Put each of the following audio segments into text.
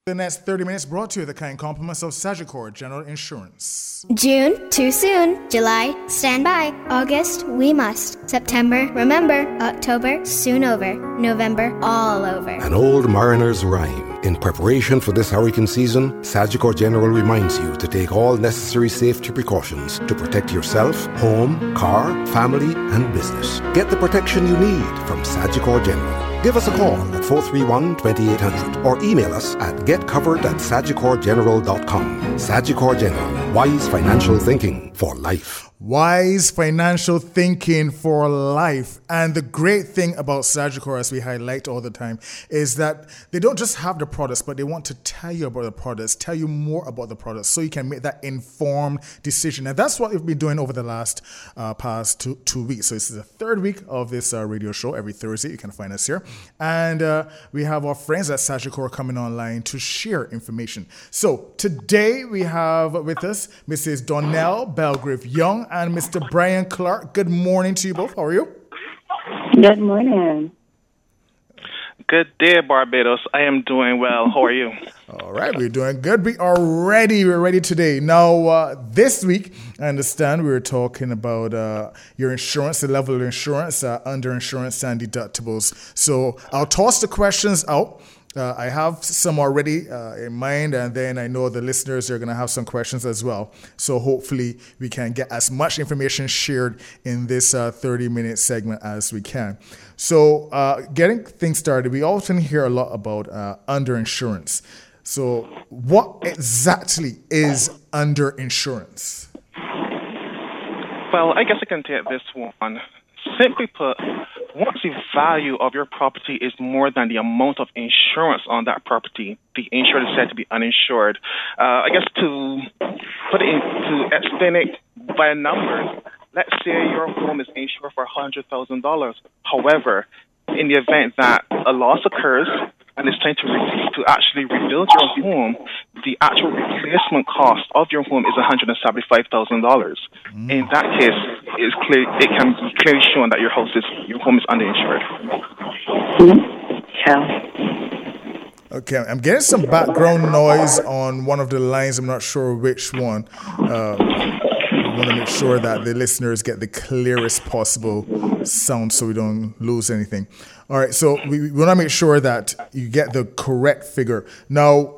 The next 30 minutes brought to you the kind compliments of Sagicor General Insurance. June, too soon. July, stand by. August, we must. September, remember. October, soon over. November, all over. An old mariner's rhyme. In preparation for this hurricane season, Sagicor General reminds you to take all necessary safety precautions to protect yourself, home, car, family, and business. Get the protection you need from Sagicor General. Give us a call at 431-2800 or email us at getcovered@sagicorgeneral.com. Sagicor General, wise financial thinking for life. Wise financial thinking for life. And the great thing about Sagicor, as we highlight all the time, is that they don't just have the products, but they want to tell you about the products, tell you more about the products so you can make that informed decision. And that's what we've been doing over the past two weeks. So this is the third week of this radio show. Every Thursday, you can find us here. And we have our friends at Sagicor coming online to share information. So today we have with us Mrs. Donnell Belgrave-Young and Mr. Brian Clark. Good morning to you both. How are you? Good morning. Good day, Barbados. I am doing well. How are you? All right, we're doing good. We're ready today. Now, this week, I understand we were talking about your insurance, the level of insurance, under insurance and deductibles. So I'll toss the questions out. I have some already in mind, and then I know the listeners are going to have some questions as well. So hopefully we can get as much information shared in this 30-minute segment as we can. So getting things started, we often hear a lot about underinsurance. So what exactly is underinsurance? Well, I guess I can take this one. Simply put, once the value of your property is more than the amount of insurance on that property, the insured is said to be uninsured. I guess to explain it by numbers, let's say your home is insured for $100,000. However, in the event that a loss occurs and it's time to actually rebuild your home, the actual replacement cost of your home is $175,000. In that case, it can be clearly shown that your home is underinsured. Yeah. Okay, I'm getting some background noise on one of the lines. I'm not sure which one. I want to make sure that the listeners get the clearest possible sound so we don't lose anything. All right, so we want to make sure that you get the correct figure. Now,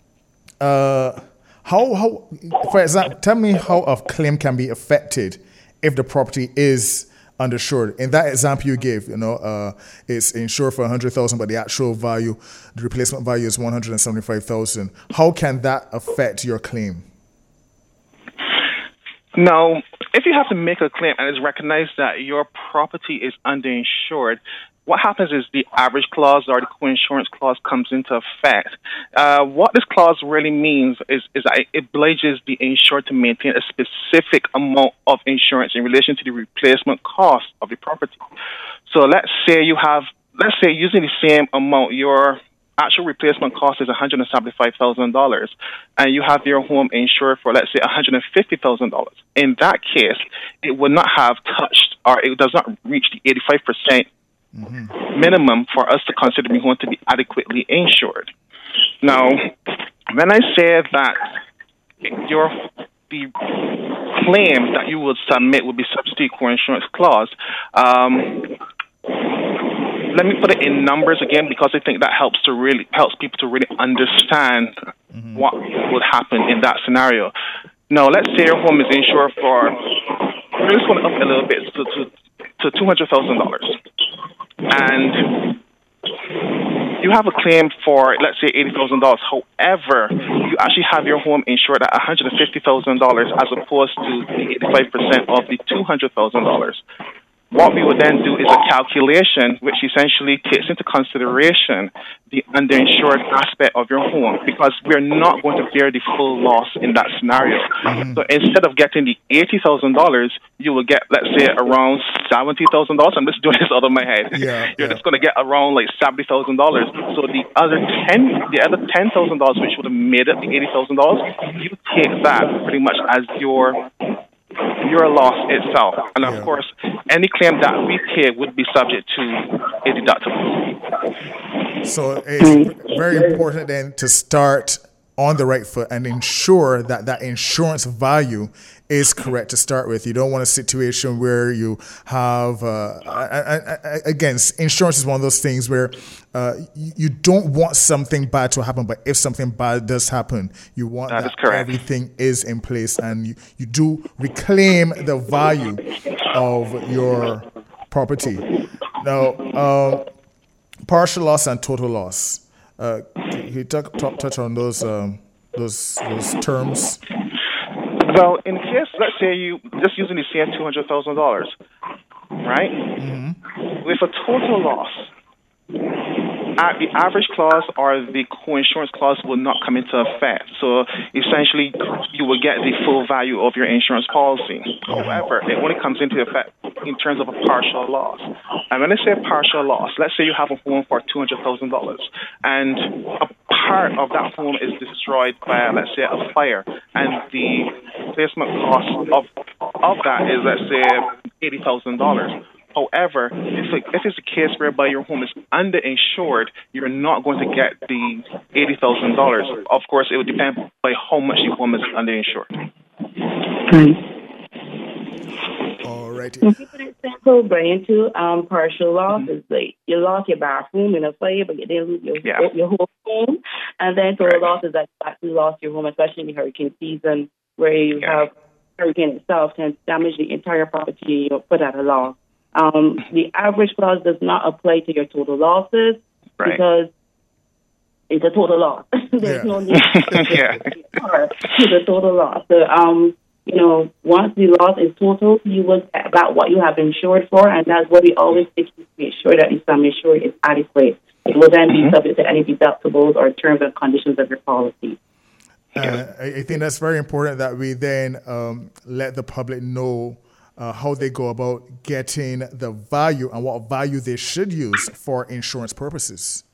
how, for example, tell me how a claim can be affected if the property is underinsured. In that example you gave, it's insured for $100,000, but the actual value, the replacement value is $175,000. How can that affect your claim? Now, if you have to make a claim and it's recognized that your property is underinsured, what happens is the average clause or the co-insurance clause comes into effect. What this clause really means is that it obliges the insured to maintain a specific amount of insurance in relation to the replacement cost of the property. So let's say using the same amount, your actual replacement cost is $175,000, and you have your home insured for, let's say, $150,000. In that case, it would not have touched, or it does not reach the 85% minimum for us to consider the home to be adequately insured. Now, when I say that the claim that you would submit would be subject to the co-insurance clause, let me put it in numbers again, because I think that helps people to really understand what would happen in that scenario. Now, let's say your home is insured for, we're just going up a little bit to $200,000, and you have a claim for, let's say, $80,000. However, you actually have your home insured at $150,000 as opposed to the 85% of the $200,000. What we would then do is a calculation which essentially takes into consideration the underinsured aspect of your home, because we're not going to bear the full loss in that scenario. So instead of getting the $80,000, you will get, let's say, around $70,000. I'm just doing this out of my head. You're just going to get around like $70,000. So the other $10,000, which would have made it the $80,000, you take that pretty much as your your loss itself. And of course, any claim that we pay would be subject to a deductible. So it's very important then to start on the right foot and ensure that that insurance value is correct to start with. You don't want a situation where you have, again, insurance is one of those things where you don't want something bad to happen, but if something bad does happen, you want that everything is in place and you do reclaim the value of your property. Now, partial loss and total loss. Can you touch on those terms? Well, in case, let's say you just using the same $200,000, right? Mm-hmm. With a total loss, the average clause or the co-insurance clause will not come into effect. So essentially, you will get the full value of your insurance policy. However, it only comes into effect in terms of a partial loss. And when I say partial loss, let's say you have a home for $200,000 and a part of that home is destroyed by, let's say, a fire, and the replacement cost of that is, let's say, $80,000. However, if it's a case whereby your home is underinsured, you're not going to get the $80,000. Of course, it would depend by how much your home is underinsured. All right. For example, going to partial loss is like you lost your bathroom in a fire, but you didn't lose your whole home. And then total loss is that you actually lost your home, especially in the hurricane season, where you have hurricane itself can damage the entire property you put at a loss. The average clause does not apply to your total losses because it's a total loss. There's no need to the total loss. So, once the loss is total, you will get about what you have insured for, and that's what we always take to make sure that the sum insured is adequate. It will then be subject to any deductibles or terms and conditions of your policy. I think that's very important that we then let the public know how they go about getting the value and what value they should use for insurance purposes.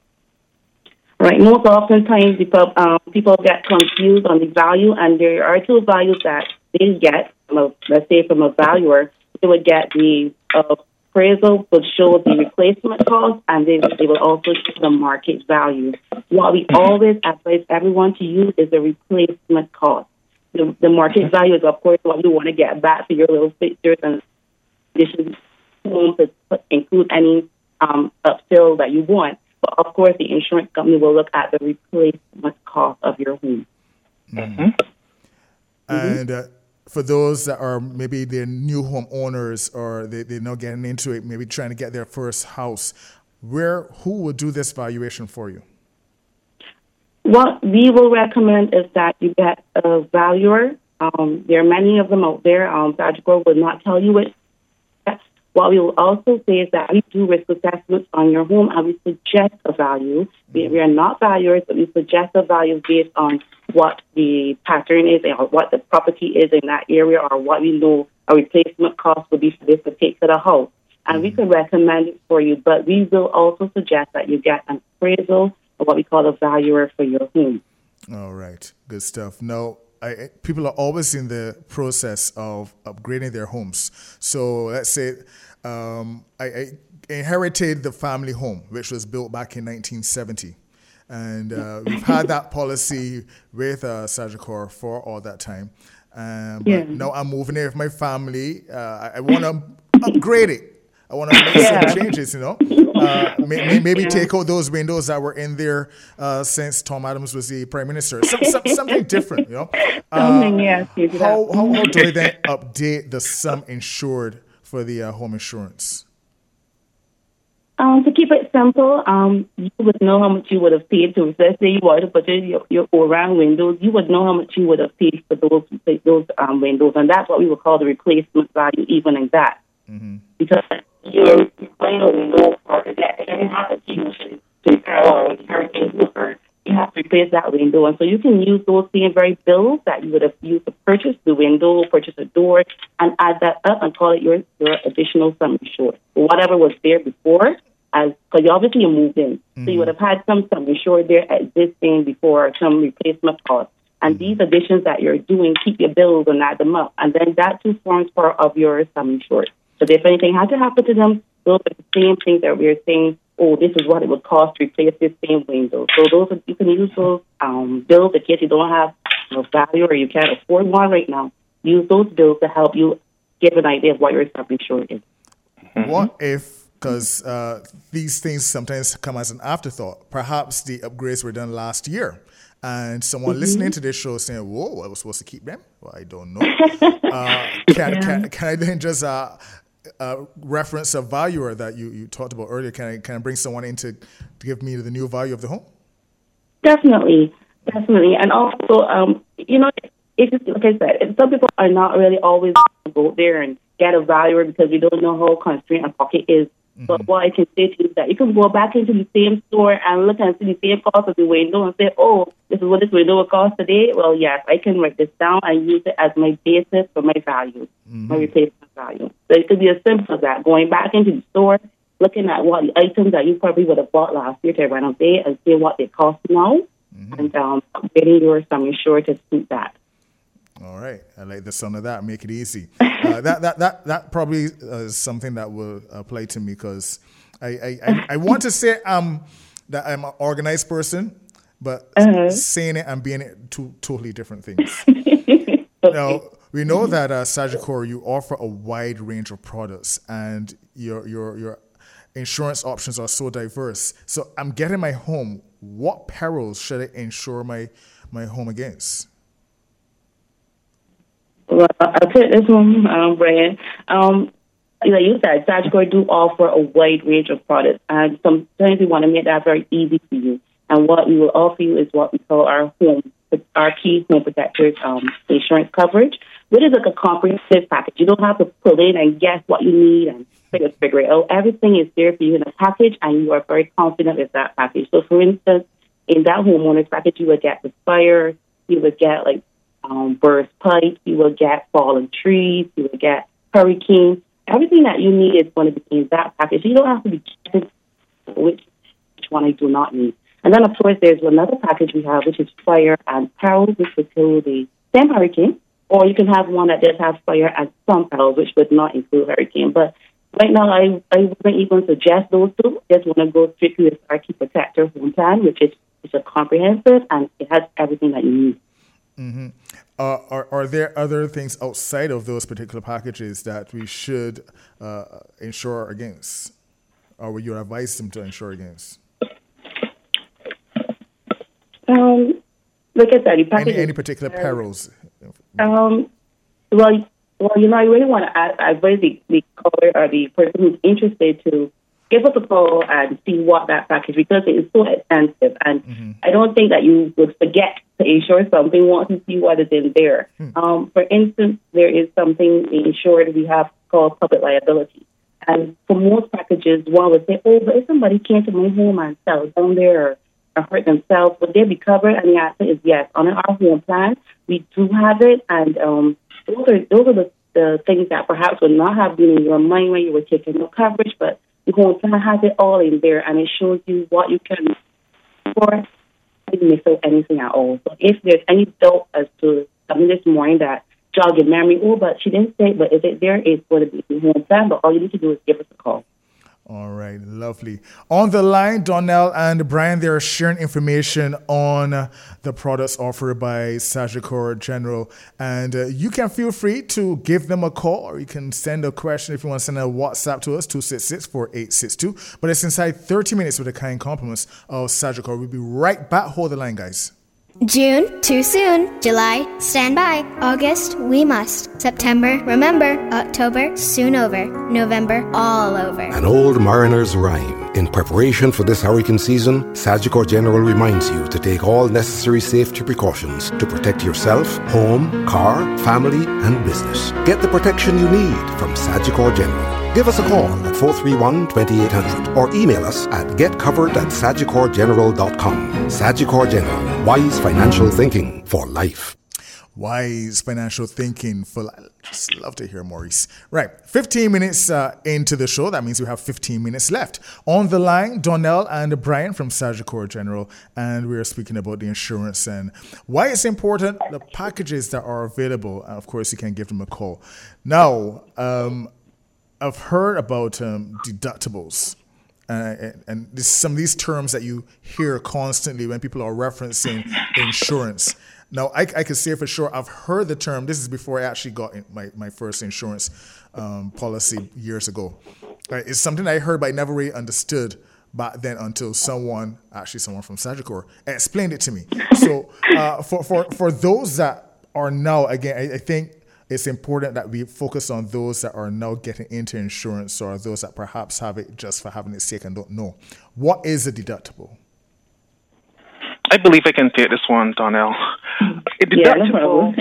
Right. Most oftentimes, people get confused on the value, and there are two values that they get. Let's say from a valuer, they would get the appraisal, which shows the replacement cost, and they will also show the market value. What we always advise everyone to use is the replacement cost. The market value is, of course, what you want to get back for your little fixtures and additions to include any upsell that you want. But, of course, the insurance company will look at the replacement cost of your home. Mm-hmm. And for those that are maybe they're new home owners or they're not getting into it, maybe trying to get their first house, who will do this valuation for you? What we will recommend is that you get a valuer. There are many of them out there. Sagicor will not tell you it. What we will also say is that we do risk assessments on your home, and we suggest a value. We are not valuers, but we suggest a value based on what the pattern is or what the property is in that area or what we know a replacement cost would be for this particular house. And we can recommend it for you, but we will also suggest that you get an appraisal or what we call a valuer for your home. All right. Good stuff. Now, people are always in the process of upgrading their homes. So let's say I inherited the family home, which was built back in 1970. And we've had that policy with Sagicor for all that time. But now I'm moving in with my family. I want to upgrade it. I want to make some changes, maybe take out those windows that were in there since Tom Adams was the prime minister. Something different, How do I then update the sum insured for the home insurance? To keep it simple, you would know how much you would have paid to, let's say you wanted to put in your all-round windows, you would know how much you would have paid for those windows, and that's what we would call the replacement value, even in that. Mm-hmm. Because you're window for that, you have to use it to you have to replace that window, and so you can use those same very bills that you would have used to purchase the window, purchase a door, and add that up and call it your additional sum insured. Whatever was there before, because obviously you moved in, so you would have had some sum insured there existing before, some replacement cost, And these additions that you're doing keep your bills and add them up. And then that too forms part of your sum insured. So if anything had to happen to them, those are the same things that we're saying, oh, this is what it would cost to replace this same window. So you can use those bills in case you don't have value or you can't afford one right now. Use those bills to help you give an idea of what your sum insured is. What if, because these things sometimes come as an afterthought, perhaps the upgrades were done last year, and someone listening to this show is saying, whoa, I was supposed to keep them? Well, I don't know. Can I then just reference a valuer that you talked about earlier? Can I bring someone in to give me the new value of the home? Definitely. And also, it's just, like I said, some people are not really always going to go there and get a valuer because we don't know how constrained a pocket is. But what I can say to you is that you can go back into the same store and look and see the same cost of the window and say, oh, this is what this window will cost today. Well, yes, I can write this down and use it as my basis for my value, my replacement value. So it could be as simple as that, going back into the store, looking at what the items that you probably would have bought last year to renovate and see what they cost now, and getting your sum insured to suit that. All right, I like the sound of that. Make it easy. That probably is something that will apply to me because I want to say that I'm an organized person, but saying it and being it two totally different things. Okay. Now we know that Sagicor, you offer a wide range of products, and your insurance options are so diverse. So I'm getting my home. What perils should I insure my home against? Well, I'll take this one, Brian. Like you said, Sagicor do offer a wide range of products, and sometimes we want to make that very easy for you. And what we will offer you is what we call our key home protectors insurance coverage, which is like a comprehensive package. You don't have to pull in and guess what you need and figure it out. Everything is there for you in a package, and you are very confident with that package. So, for instance, in that homeowner's package, you would get the fire, you would get burst pipes, you will get fallen trees, you will get hurricanes. Everything that you need is going to be in that package. You don't have to be checking which one I do not need. And then, of course, there's another package we have, which is fire and perils, which would include the same hurricane, or you can have one that does have fire and some perils, which would not include hurricane. But right now, I wouldn't even suggest those two. Just want to go strictly with our Key Protector home plan, which is a comprehensive, and it has everything that you need. Mm-hmm. Are there other things outside of those particular packages that we should insure against, or would you advise them to insure against? Like I said, any particular perils? Well, I really want to advise the caller or the person who's interested to give us a call and see what that package, because it is so expensive. And I don't think that you would forget to insure something once you see what is in there. For instance, there is something insured we have called public liability. And for most packages, one would say, oh, but if somebody came to my home and fell down there or hurt themselves, would they be covered? And the answer is yes. On our home plan, we do have it. And those are the things that perhaps would not have been in your mind when you were taking your coverage, but the home plan has it all in there, and it shows you what you can afford. You didn't miss out anything at all. So if there's any doubt as to something this morning that jog your memory, oh, but she didn't say, but is it there? It's going to be in the home plan, but all you need to do is give us a call. All right, lovely. On the line, Donnell and Brian, they are sharing information on the products offered by Sagicor General. And you can feel free to give them a call, or you can send a question if you want to send a WhatsApp to us, 266-4862. But it's inside 30 minutes with the kind compliments of Sagicor. We'll be right back. Hold the line, guys. June, too soon. July, stand by. August, we must. September, remember. October, soon over. November, all over. An old mariner's rhyme. In preparation for this hurricane season, Sagicor General reminds you to take all necessary safety precautions to protect yourself, home, car, family, and business. Get the protection you need from Sagicor General. Give us a call at 431-2800 or email us at getcovered@sagicorgeneral.com. Sagicor General, wise financial thinking for life. Wise financial thinking. Just love to hear Maurice. Right, 15 minutes into the show. That means we have 15 minutes left. On the line, Donnell and Brian from Sagicor General, and we are speaking about the insurance and why it's important, the packages that are available. And of course, you can give them a call. Now, I've heard about deductibles. And some of these terms that you hear constantly when people are referencing insurance. Now, I can say for sure I've heard the term. This is before I actually got my first insurance policy years ago. It's something I heard but I never really understood back then until someone from Sagicor explained it to me. So for those that are now, again, I think it's important that we focus on those that are now getting into insurance or those that perhaps have it just for having its sake and don't know. What is a deductible? I believe I can take this one, Donnell. A deductible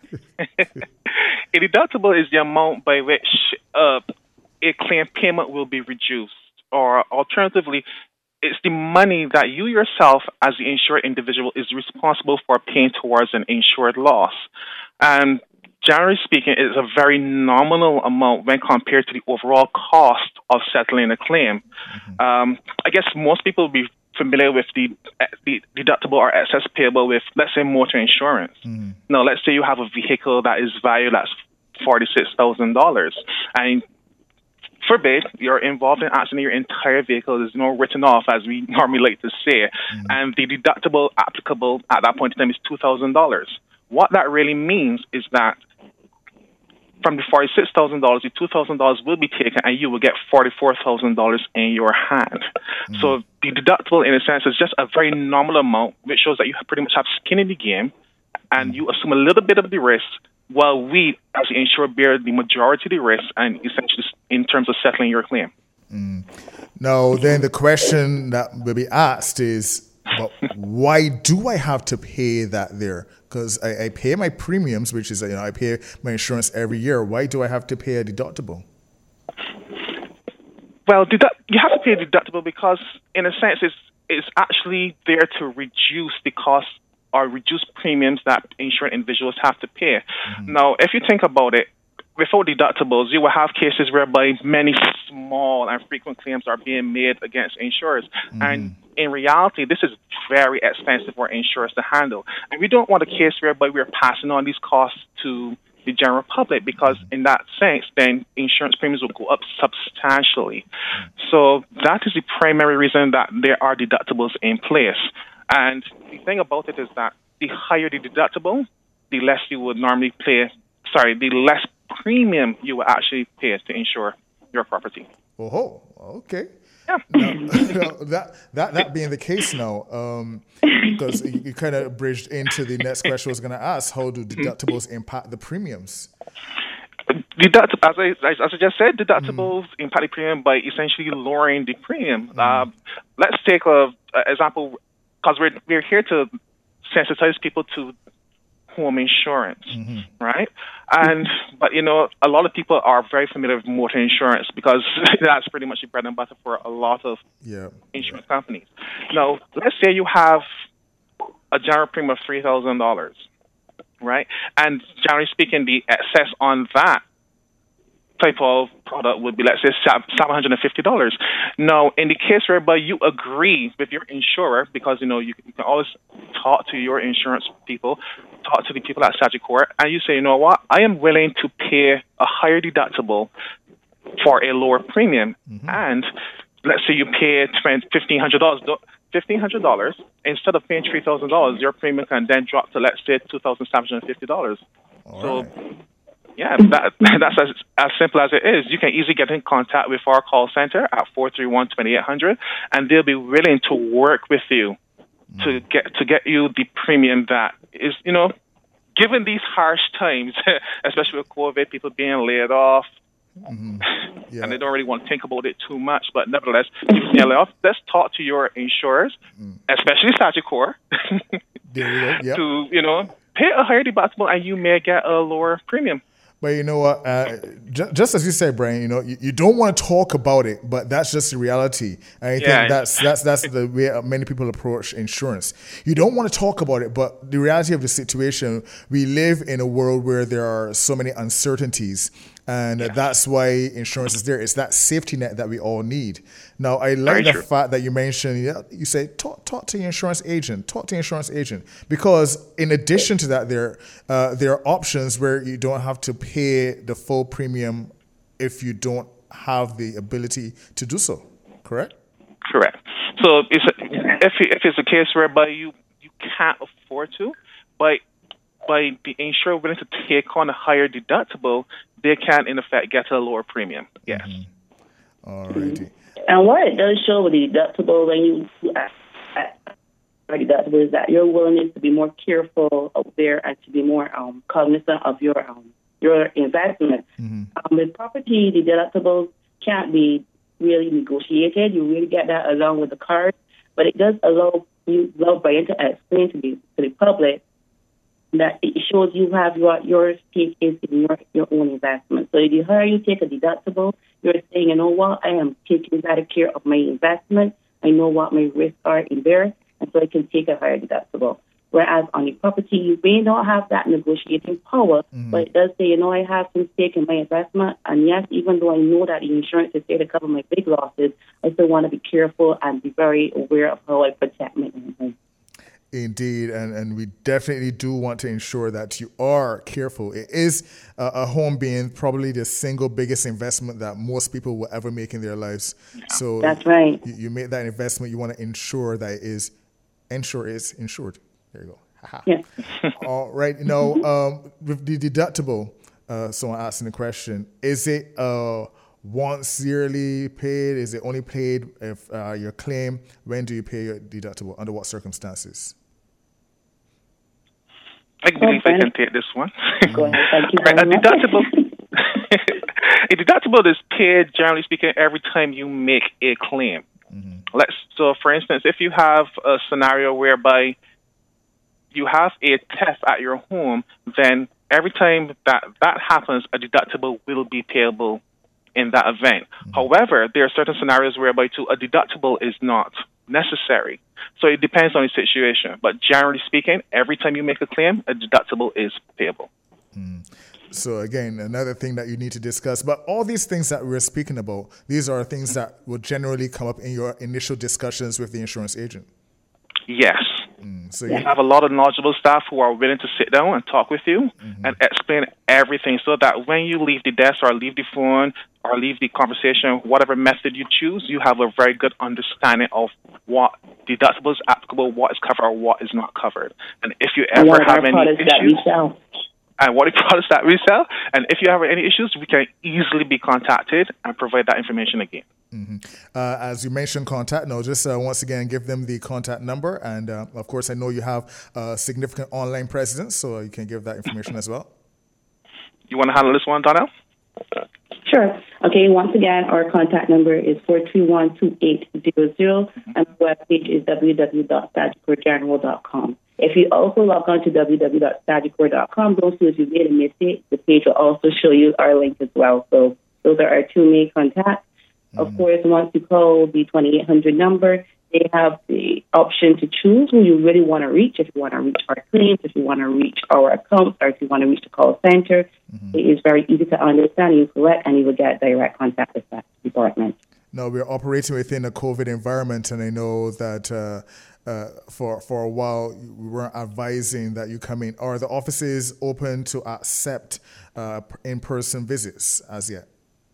is the amount by which a claim payment will be reduced, or alternatively, it's the money that you yourself as the insured individual is responsible for paying towards an insured loss. And generally speaking, it's a very nominal amount when compared to the overall cost of settling a claim. I guess most people will be familiar with the deductible or excess payable with, let's say, motor insurance. Now, let's say you have a vehicle that is valued at $46,000, and forbid you're involved in accident, your entire vehicle is written off, as we normally like to say, and the deductible applicable at that point in time is $2,000. What that really means is that from the $46,000, the $2,000 will be taken and you will get $44,000 in your hand. So the deductible, in a sense, is just a very nominal amount, which shows that you pretty much have skin in the game and you assume a little bit of the risk while we, as the insurer, bear the majority of the risk and essentially in terms of settling your claim. Now, then the question that will be asked is, but why do I have to pay that there? Because I pay my premiums, which is, I pay my insurance every year. Why do I have to pay a deductible? Well, you have to pay a deductible because, in a sense, it's actually there to reduce the cost or reduce premiums that insured individuals have to pay. Now, if you think about it, without deductibles, you will have cases whereby many small and frequent claims are being made against insurers. And in reality, this is very expensive for insurers to handle. And we don't want a case whereby we're passing on these costs to the general public because in that sense, then insurance premiums will go up substantially. So that is the primary reason that there are deductibles in place. And the thing about it is that the higher the deductible, the less you would normally pay, the less premium you will actually pay to insure your property. Oh, okay. Yeah. Now, that being the case now, because you kind of bridged into the next question I was going to ask, how do deductibles impact the premiums? As I just said, deductibles impact the premium by essentially lowering the premium. Let's take an example, because we're here to sensitize people to home insurance, right? But a lot of people are very familiar with motor insurance because that's pretty much the bread and butter for a lot of insurance companies. Now, let's say you have a general premium of $3,000, right? And generally speaking, the excess on that type of product would be, let's say, $750. Now, in the case whereby you agree with your insurer, because you can always talk to your insurance people, talk to the people at Sagicor, and you say, you know what, I am willing to pay a higher deductible for a lower premium, and let's say you pay $1,500 instead of paying $3,000, your premium can then drop to, let's say, $2,750. Yeah, that's as simple as it is. You can easily get in contact with our call center at 431-2800, and they'll be willing to work with you to get you the premium that is, given these harsh times, especially with COVID, people being laid off, and they don't really want to think about it too much. But nevertheless, people being laid off, let's talk to your insurers, especially Sagicor, there you go. to pay a higher deductible, and you may get a lower premium. But you know what? Just as you said, Brian, you don't want to talk about it, but that's just the reality. And I think that's the way many people approach insurance. You don't want to talk about it, but the reality of the situation, we live in a world where there are so many uncertainties. And that's why insurance is there. It's that safety net that we all need. Now, I like the fact that you mentioned, you say, talk to your insurance agent. Talk to your insurance agent. Because in addition to that, there are options where you don't have to pay the full premium if you don't have the ability to do so. Correct? Correct. So if it's a case whereby you can't afford to, by the insurer willing to take on a higher deductible, they can, in effect, get a lower premium. Yes. Mm-hmm. All righty. And what it does show with the deductible when you deductible is that your willingness to be more careful out there and to be more cognizant of your investment. Mm-hmm. With property, the deductibles can't be really negotiated. You really get that along with the card, but it does allow Brian to explain to the public that it shows you have your stake is in your own investment. So the higher you take a deductible, you're saying, you know what, I am taking better care of my investment. I know what my risks are in there, and so I can take a higher deductible. Whereas on the property, you may not have that negotiating power, but it does say, I have some stake in my investment, and yes, even though I know that the insurance is there to cover my big losses, I still want to be careful and be very aware of how I protect my income. Indeed, and we definitely do want to ensure that you are careful. It is a home being probably the single biggest investment that most people will ever make in their lives. So that's right. You make that investment, you want to ensure that it is insured. There you go. Yeah. All right. Now, with the deductible, someone asking the question, is it once yearly paid? Is it only paid if your claim? When do you pay your deductible? Under what circumstances? I believe I can take this one. Go ahead. Thank you a deductible is paid, generally speaking, every time you make a claim. Mm-hmm. So, for instance, if you have a scenario whereby you have a theft at your home, then every time that happens, a deductible will be payable in that event. Mm-hmm. However, there are certain scenarios whereby a deductible is not necessary. So it depends on the situation. But generally speaking, every time you make a claim, a deductible is payable. So again, another thing that you need to discuss. But all these things that we're speaking about, these are things that will generally come up in your initial discussions with the insurance agent. Yes. So you have a lot of knowledgeable staff who are willing to sit down and talk with you and explain everything so that when you leave the desk or leave the phone or leave the conversation, whatever method you choose, you have a very good understanding of what deductible is applicable, what is covered, or what is not covered. And if you ever have any issues, and what products that we sell, and if you have any issues, we can easily be contacted and provide that information again. As you mentioned, contact. No, just once again, give them the contact number. And of course, I know you have significant online presence, so you can give that information as well. You want to handle this one, Donnell? Sure. Okay, once again, our contact number is 431-2800, and our webpage is www.sagicorgeneral.com. If you also log on to www.sagicor.com, don't feel if you made a mistake. The page will also show you our link as well. So those are our two main contacts. Of course, once you call the 2800 number, they have the option to choose who you really want to reach. If you want to reach our claims, if you want to reach our accounts, or if you want to reach the call center, it is very easy to understand. You select, and you will get direct contact with that department. Now, we're operating within a COVID environment, and I know that for a while we weren't advising that you come in. Are the offices open to accept in-person visits as yet?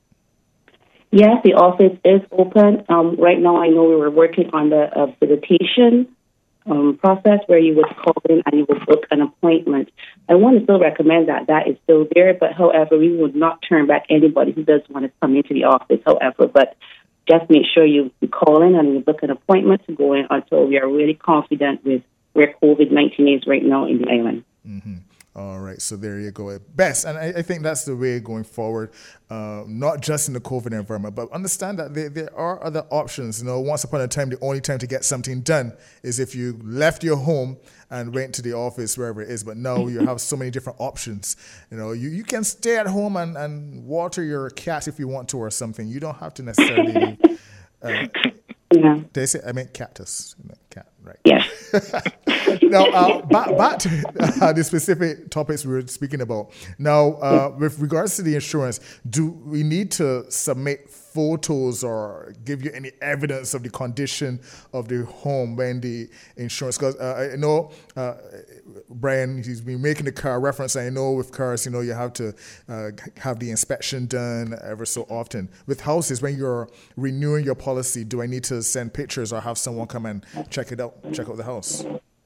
Yes, the office is open. Right now, I know we were working on the visitation process where you would call in and you would book an appointment. I want to still recommend that is still there, but however, we would not turn back anybody who does want to come into the office, however, but just make sure you call in and you book an appointment to go in until we are really confident with where COVID-19 is right now in the island. All right, so there you go. Best, and I think that's the way going forward, not just in the COVID environment, but understand that there are other options. Once upon a time, the only time to get something done is if you left your home and went to the office, wherever it is. But now you have so many different options. You can stay at home and water your cat if you want to or something. You don't have to necessarily... Yeah. Did I say I meant cactus? Cat, right? Yes. Now, back to the specific topics we were speaking about. Now, with regards to the insurance, do we need to submit photos or give you any evidence of the condition of the home when the insurance? Because I know Brian, he's been making the car reference. I know with cars, you have to have the inspection done ever so often. With houses, when you're renewing your policy, do I need to send pictures or have someone come and check out the house?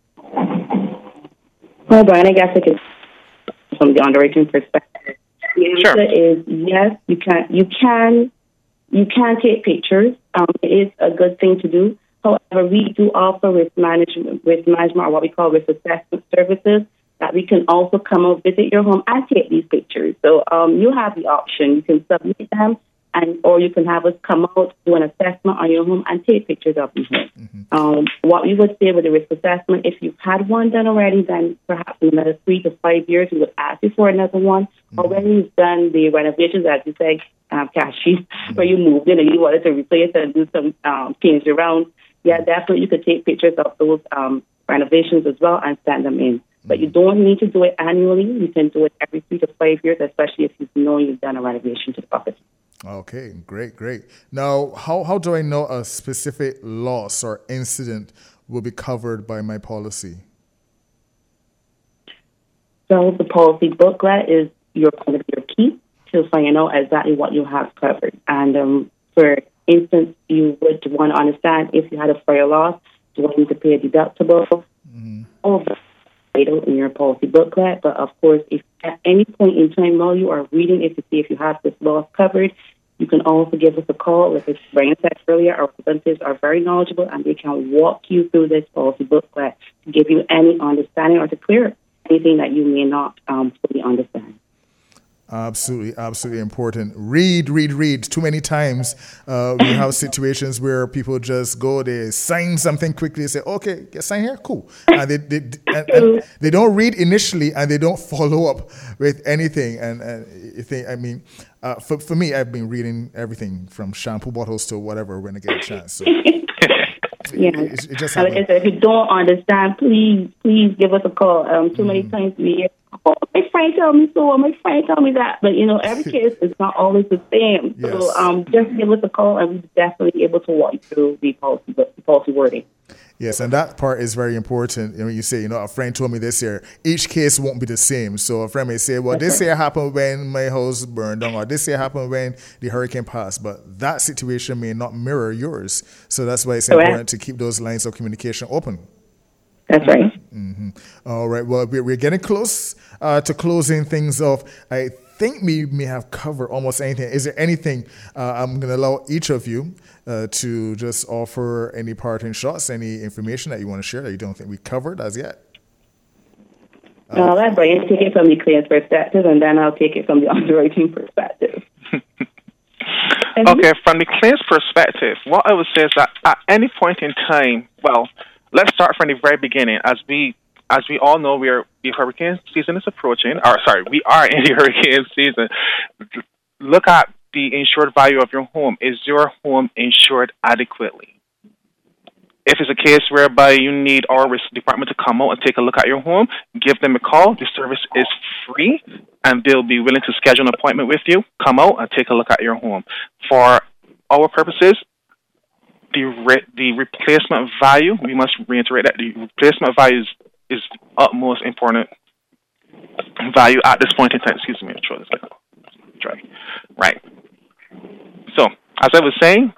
Well, Brian, I guess I could, from the underwriting perspective, the answer is yes. You can take pictures. It is a good thing to do. However, we do offer risk management, or what we call risk assessment services, that we can also come out, visit your home, and take these pictures. So you have the option. You can submit them, or you can have us come out, do an assessment on your home, and take pictures of your home. Mm-hmm. What we would say with the risk assessment, if you've had one done already, then perhaps in another 3 to 5 years, we would ask you for another one. Mm-hmm. Or when you've done the renovations, as you said, Kashi, where you moved in and you wanted to replace and do some change around, definitely you could take pictures of those renovations as well and send them in. But you don't need to do it annually. You can do it every 3 to 5 years, especially if you've done a renovation to the property. Okay, great. Now, how do I know a specific loss or incident will be covered by my policy? So the policy booklet is your key to find out exactly what you have covered. And for instance, you would want to understand if you had a fire loss, do I need to pay a deductible? Mm-hmm. All of that in your policy booklet. But of course, if at any point in time while you are reading it to see if you have this loss covered, you can also give us a call. Like Brian said earlier, our representatives are very knowledgeable and they can walk you through this policy booklet to give you any understanding or to clear anything that you may not fully understand. Absolutely important. Read. Too many times we have situations where people just go, they sign something quickly, say, okay, sign here, cool. And they don't read initially and they don't follow up with anything. For me, I've been reading everything from shampoo bottles to whatever when I get a chance. So. It just like I said, if you don't understand, please give us a call. Too many times we hear, my friend tell me so, my friend tell me that. But, every case is not always the same. Yes. So just give us a call and we're definitely able to walk you through the policy wording. Yes, and that part is very important. When you say, a friend told me this here, each case won't be the same. So a friend may say, well, this year happened when my house burned down, or this year happened when the hurricane passed. But that situation may not mirror yours. So that's why it's important to keep those lines of communication open. That's right. Mm-hmm. All right. Well, we're getting close to closing things off. I think we may have covered almost anything. Is there anything I'm going to allow each of you to just offer any parting shots, any information that you want to share that you don't think we covered as yet? Let Brian take it from the client's perspective, and then I'll take it from the underwriting perspective. Okay, from the client's perspective, what I would say is that at any point in time, well, let's start from the very beginning. As we all know, the hurricane season is approaching. We are in the hurricane season. Look at the insured value of your home. Is your home insured adequately? If it's a case whereby you need our risk department to come out and take a look at your home, give them a call. The service is free, and they'll be willing to schedule an appointment with you. Come out and take a look at your home. For our purposes, the replacement value, we must reiterate that the replacement value is utmost important value at this point in time. Excuse me, I'm sure this is dry. Right. So, as I was saying,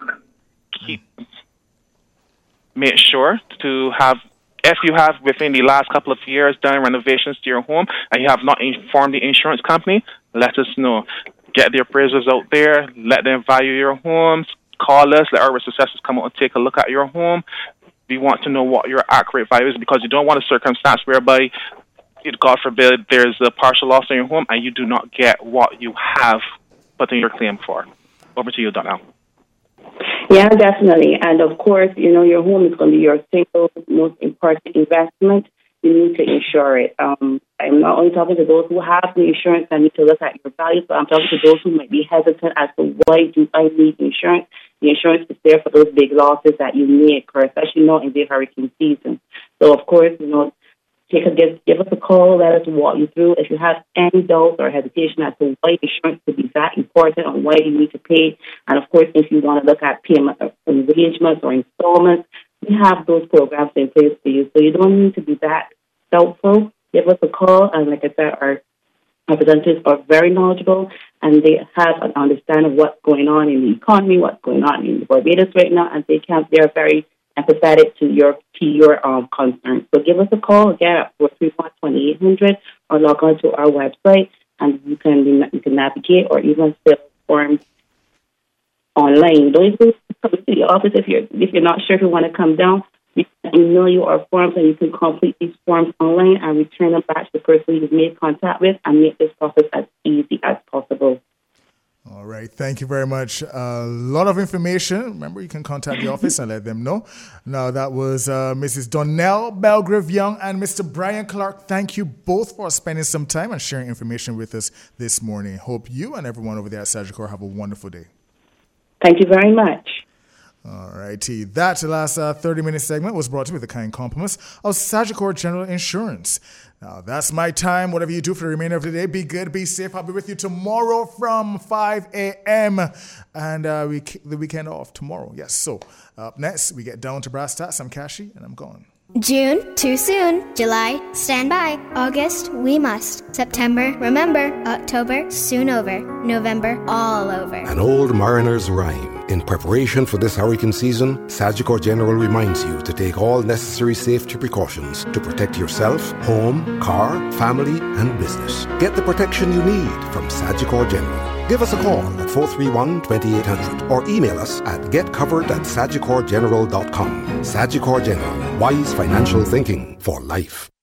make sure to have, if you have within the last couple of years done renovations to your home and you have not informed the insurance company, let us know. Get the appraisers out there, let them value your homes, call us, let our risk assessors come out and take a look at your home. We want to know what your accurate value is, because you don't want a circumstance whereby God forbid, there's a partial loss in your home and you do not get what you have put in your claim for. Over to you, Donnell. Yeah, definitely. And of course, your home is going to be your single most important investment. You need to insure it. I'm not only talking to those who have the insurance and need to look at your values, but I'm talking to those who might be hesitant as to why do I need insurance. The insurance is there for those big losses that you may occur, especially now in the hurricane season. So, of course, give us a call, let us walk you through. If you have any doubts or hesitation as to why insurance could be that important or why you need to pay, and of course, if you want to look at payment arrangements or installments, we have those programs in place for you. So you don't need to be that doubtful. Give us a call, and like I said, our representatives are very knowledgeable, and they have an understanding of what's going on in the economy, what's going on in Barbados right now, and they're very empathetic to your concerns. So give us a call again at 431-2800 or log on to our website, and you can navigate or even fill forms online. Don't even come to the office if you're not sure if you want to come down. We can email you our forms, and you can complete these forms online and return them back to the person you've made contact with and make this process as easy as possible. All right. Thank you very much. A lot of information. Remember, you can contact the office and let them know. Now, that was Mrs. Donnell Belgrave-Young and Mr. Brian Clark. Thank you both for spending some time and sharing information with us this morning. Hope you and everyone over there at Sagicor have a wonderful day. Thank you very much. All righty. That last 30-minute segment was brought to you with the kind compliments of Sagicor General Insurance. Now, that's my time. Whatever you do for the remainder of the day, be good, be safe. I'll be with you tomorrow from 5 a.m. and the weekend off tomorrow. Yes, so up next, we get down to brass tacks. I'm Kashi, and I'm gone. June, too soon. July, stand by. August, we must. September, remember. October, soon over. November, all over. An old mariner's rhyme. In preparation for this hurricane season, Sagicor General reminds you to take all necessary safety precautions to protect yourself, home, car, family, and business. Get the protection you need from Sagicor General. Give us a call at 431-2800 or email us at getcovered@sagicorgeneral.com. Sagicor General, wise financial thinking for life.